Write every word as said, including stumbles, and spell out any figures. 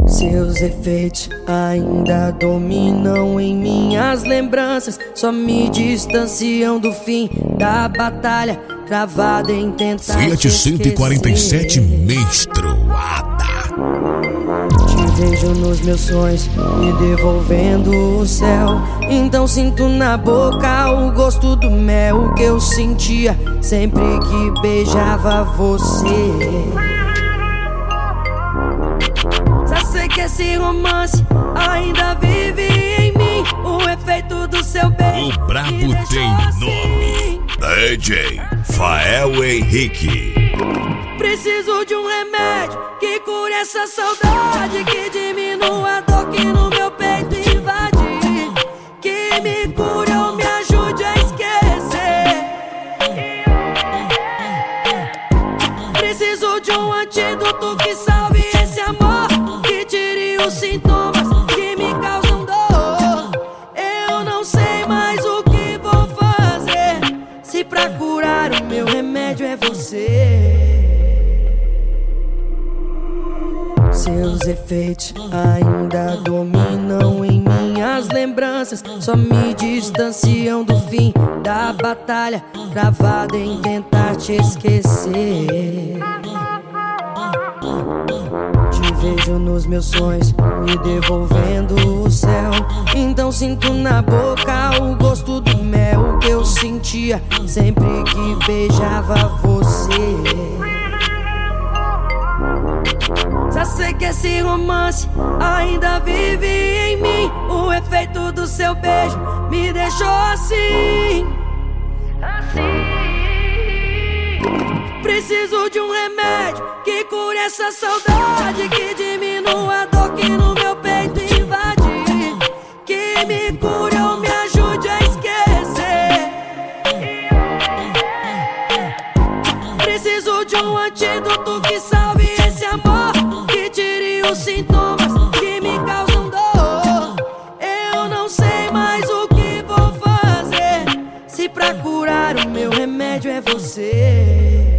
Seus efeitos ainda dominam em minhas lembranças, só me distanciam do fim da batalha, travada em tentar Fiat cento e quarenta e sete menstruada. Te vejo nos meus sonhos, me devolvendo o céu. Então sinto na boca o gosto do mel que eu sentia sempre que beijava você. Sei que esse romance ainda vive em mim, o efeito do seu beijo. O brabo tem nome, D J Fael Henrique. Preciso de um remédio que cure essa saudade, que diminua a dor que no meu peito invade, que me cure ou me ajude a esquecer. Preciso de um antídoto que salve esse amor, os sintomas que me causam dor. Eu não sei mais o que vou fazer, se pra curar o meu remédio é você. Seus efeitos ainda dominam em minhas lembranças, só me distanciam do fim da batalha, travada em tentar te esquecer. Te vejo nos meus sonhos, me devolvendo o céu. Então sinto na boca o gosto do mel que eu sentia sempre que beijava você. Já sei que esse romance ainda vive em mim, o efeito do seu beijo me deixou assim, assim. Preciso de um remédio que cure essa saudade, que diminua a dor que no meu peito invade, que me cure ou me ajude a esquecer. Preciso de um antídoto que salve esse amor, que tire os sintomas que me causam dor. Eu não sei mais o que vou fazer, se pra curar o meu remédio é você.